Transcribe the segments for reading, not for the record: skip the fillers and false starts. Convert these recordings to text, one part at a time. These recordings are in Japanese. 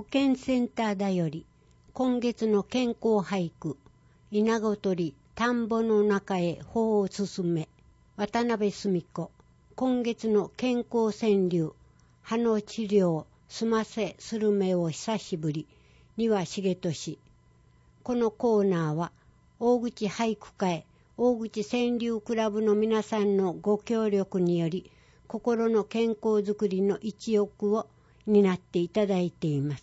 保健センターだより、今月の健康俳句、稲子鳥、田んぼの中へ歩を進め、渡辺澄子、今月の健康川柳、歯の治療、すませするめを久しぶり、には重俊。このコーナーは、大口俳句会、大口川柳クラブの皆さんのご協力により、心の健康づくりの一翼を担っていただいています。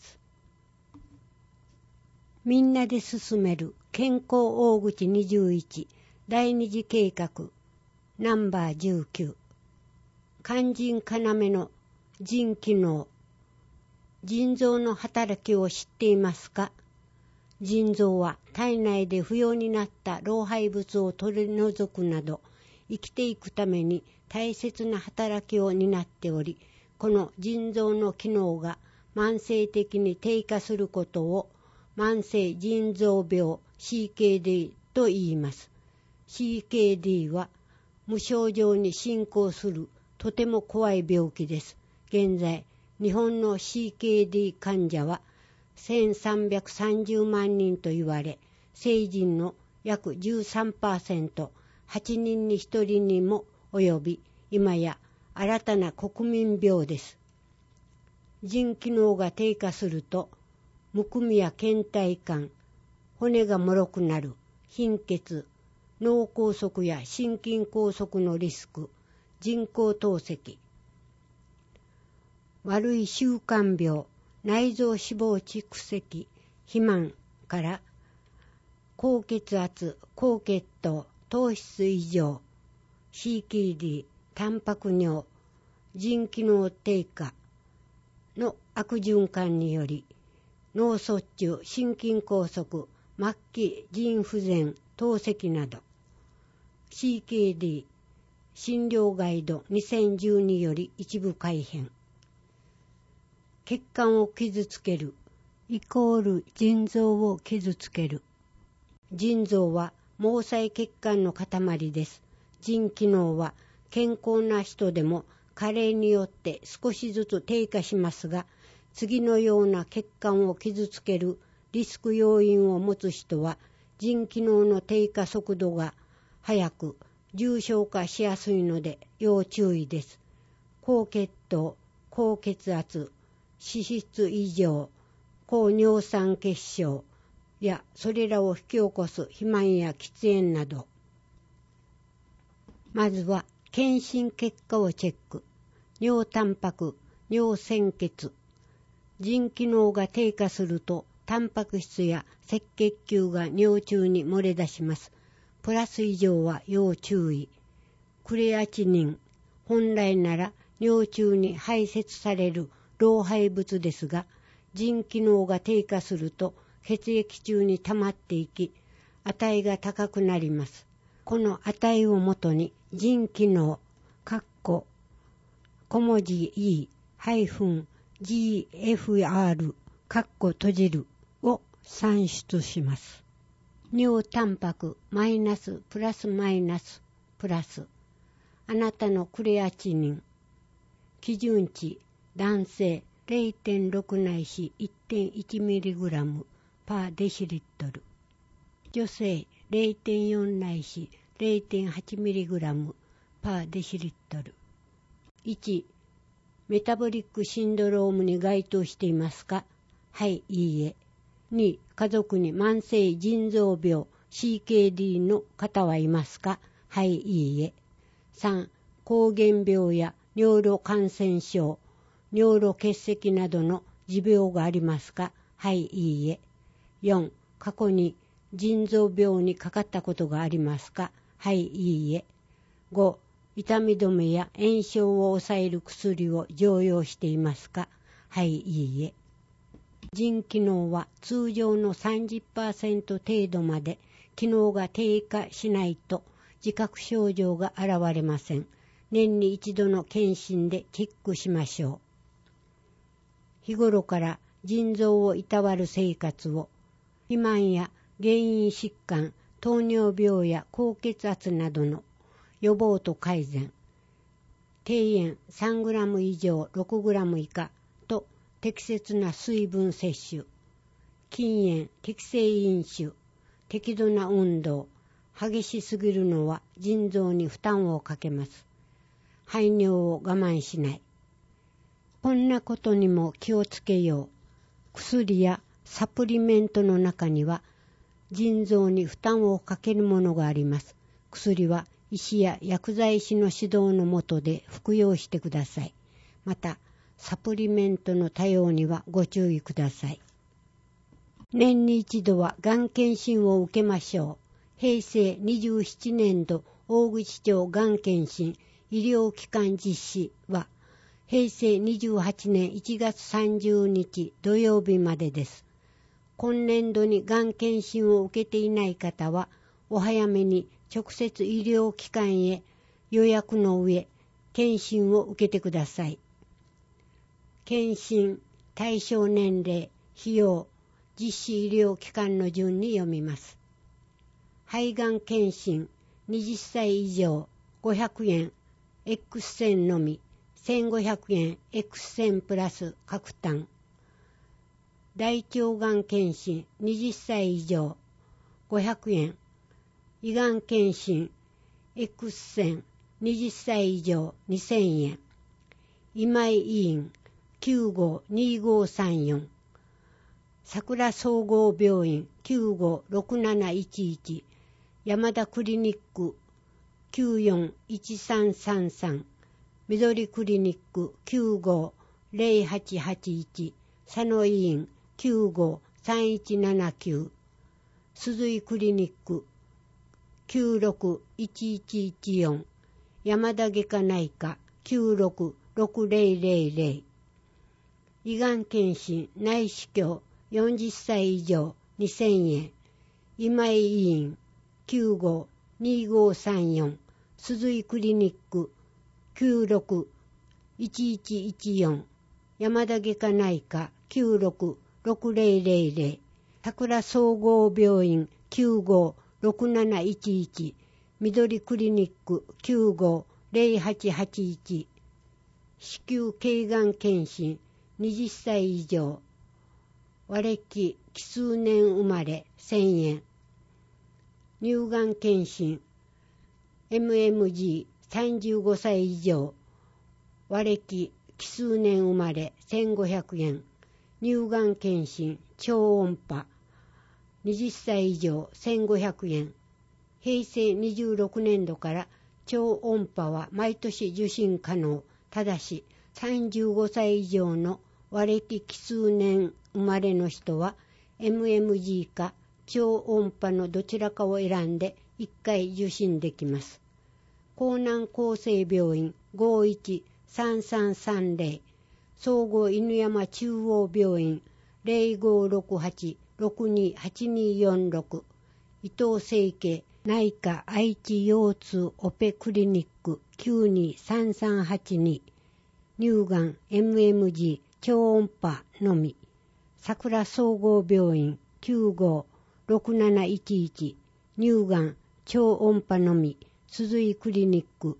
みんなで進める健康大口21第二次計画ナンバー19、肝腎要の腎機能。腎臓の働きを知っていますか？腎臓は体内で不要になった老廃物を取り除くなど、生きていくために大切な働きを担っており、この腎臓の機能が慢性的に低下することを慢性腎臓病 CKD と言います。CKD は無症状に進行するとても怖い病気です。現在、日本の CKD 患者は1330万人と言われ、成人の約 13%、8人に1人にも及び、今や新たな国民病です。腎機能が低下すると、むくみや倦怠感、骨が脆くなる、貧血、脳梗塞や心筋梗塞のリスク、人工透析、悪い習慣病、内臓脂肪蓄積、肥満から高血圧、高血糖、糖質異常、CKD、タンパク尿、腎機能低下の悪循環により、脳卒中、心筋梗塞、末期腎不全、透析など、CKD 診療ガイド2012より一部改編。血管を傷つけるイコール腎臓を傷つける。腎臓は毛細血管の塊です。腎機能は健康な人でも加齢によって少しずつ低下しますが、次のような血管を傷つけるリスク要因を持つ人は、腎機能の低下速度が速く重症化しやすいので要注意です。高血糖、高血圧、脂質異常、高尿酸血症やそれらを引き起こす肥満や喫煙など。まずは検診結果をチェック。尿タンパク、尿鮮血。腎機能が低下すると、タンパク質や赤血球が尿中に漏れ出します。プラス以上は要注意。クレアチニン、本来なら尿中に排泄される老廃物ですが、腎機能が低下すると血液中に溜まっていき、値が高くなります。この値をもとに腎機能、小文字 E-GFR 閉じるを算出します。尿タンパクマイナスプラスマイナスプラス。あなたのクレアチニン。基準値男性 0.6 ないし 1.1mg パーデシリットル。女性 0.4 ないし 0.8mg パーデシリットル。1、メタボリックシンドロームに該当していますか？はい、いいえ。2、家族に慢性腎臓病 CKD の方はいますか？はい、いいえ。3、膠原病や尿路感染症、尿路結石などの持病がありますか？はい、いいえ。4、過去に腎臓病にかかったことがありますか？はい、いいえ。5、痛み止めや炎症を抑える薬を常用していますか？はい、いいえ。腎機能は通常の 30% 程度まで機能が低下しないと自覚症状が現れません。年に一度の検診でチェックしましょう。日頃から腎臓をいたわる生活を、肥満や原因疾患、糖尿病や高血圧などの予防と改善、低塩 3g 以上 6g 以下と適切な水分摂取、禁煙、適正飲酒、適度な運動、激しすぎるのは腎臓に負担をかけます。排尿を我慢しない。こんなことにも気をつけよう。薬やサプリメントの中には腎臓に負担をかけるものがあります。薬は医師や薬剤師の指導のもとで服用してください。また、サプリメントの多用にはご注意ください。年に一度はがん検診を受けましょう。平成27年度大口町がん検診医療機関実施は平成28年1月30日土曜日までです。今年度にがん検診を受けていない方はお早めに直接医療機関へ予約の上検診を受けてください。検診、対象年齢、費用、実施医療機関の順に読みます。肺がん検診、20歳以上、500円、X 線のみ、1500円、X 線プラス各単。大腸がん検診、20歳以上、500円。胃がん検診、X 線、20歳以上、2000円。今井医院、952534。桜総合病院、956711。山田クリニック、941333。緑クリニック、950881。佐野医院、953179。鈴井クリニック、961114。山田外科内科、966000。胃がん検診、内視鏡、40歳以上、2000円。今井医院、952534。鈴井クリニック、961114。山田外科内科、966000。桜総合病院、956711。緑クリニック、950881。子宮頸がん検診、20歳以上。和暦奇数年生まれ1000円。乳がん検診 MMG35 歳以上。和暦奇数年生まれ1500円。乳がん検診超音波20歳以上1500円。平成26年度から超音波は毎年受診可能。ただし35歳以上の和暦奇数年生まれの人は MMG か超音波のどちらかを選んで1回受診できます。江南厚生病院513330。総合犬山中央病院 0568-628246。伊藤整形内科愛知腰痛オペクリニック923382。乳がん MMG 超音波のみ。桜総合病院956711。乳がん超音波のみ。鈴井クリニック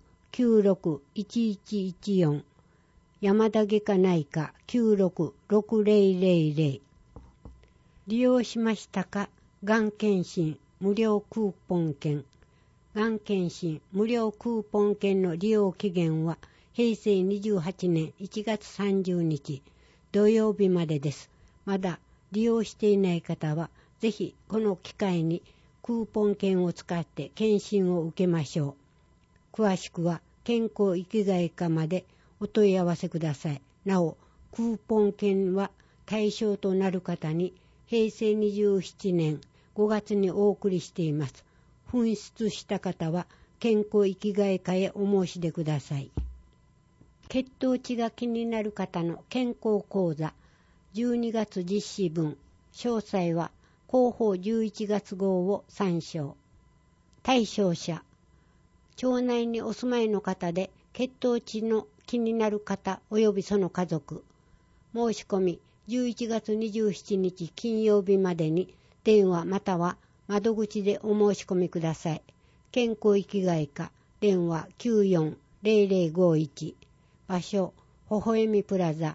961114。山田外科内科966000。利用しましたか？がん検診無料クーポン券。がん検診無料クーポン券の利用期限は平成28年1月30日土曜日までです。まだ利用していない方はぜひこの機会にクーポン券を使って検診を受けましょう。詳しくは健康生きがい課までお問い合わせください。なお、クーポン券は対象となる方に平成27年5月にお送りしています。紛失した方は健康生きがい課へお申し出ください。血糖値が気になる方の健康講座12月実施分。詳細は広報11月号を参照。対象者、町内にお住まいの方で血糖値の気になる方及びその家族。申し込み11月27日金曜日までに電話または窓口でお申し込みください。健康生きがい課電話940051。場所、ほほえみプラザ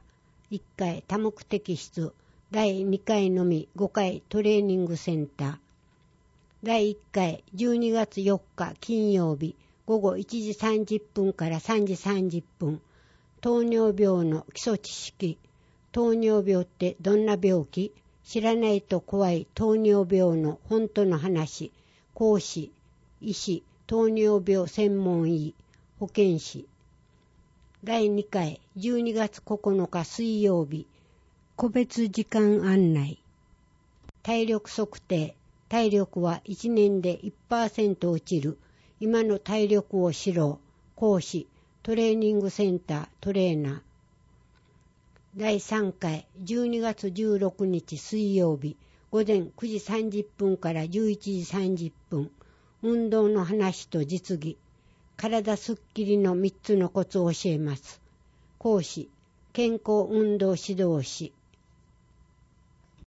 1回多目的室、第2回のみ5回トレーニングセンター。第1回12月4日金曜日午後1時30分から3時30分。糖尿病の基礎知識。糖尿病ってどんな病気？知らないと怖い糖尿病の本当の話。講師、医師、糖尿病専門医、保健師。第2回12月9日水曜日個別時間案内。体力測定。体力は1年で 1% 落ちる。今の体力を知ろう。講師、トレーニングセンタートレーナー。第3回12月16日水曜日午前9時30分から11時30分。運動の話と実技。体すっきりの3つのコツを教えます。講師、健康運動指導士。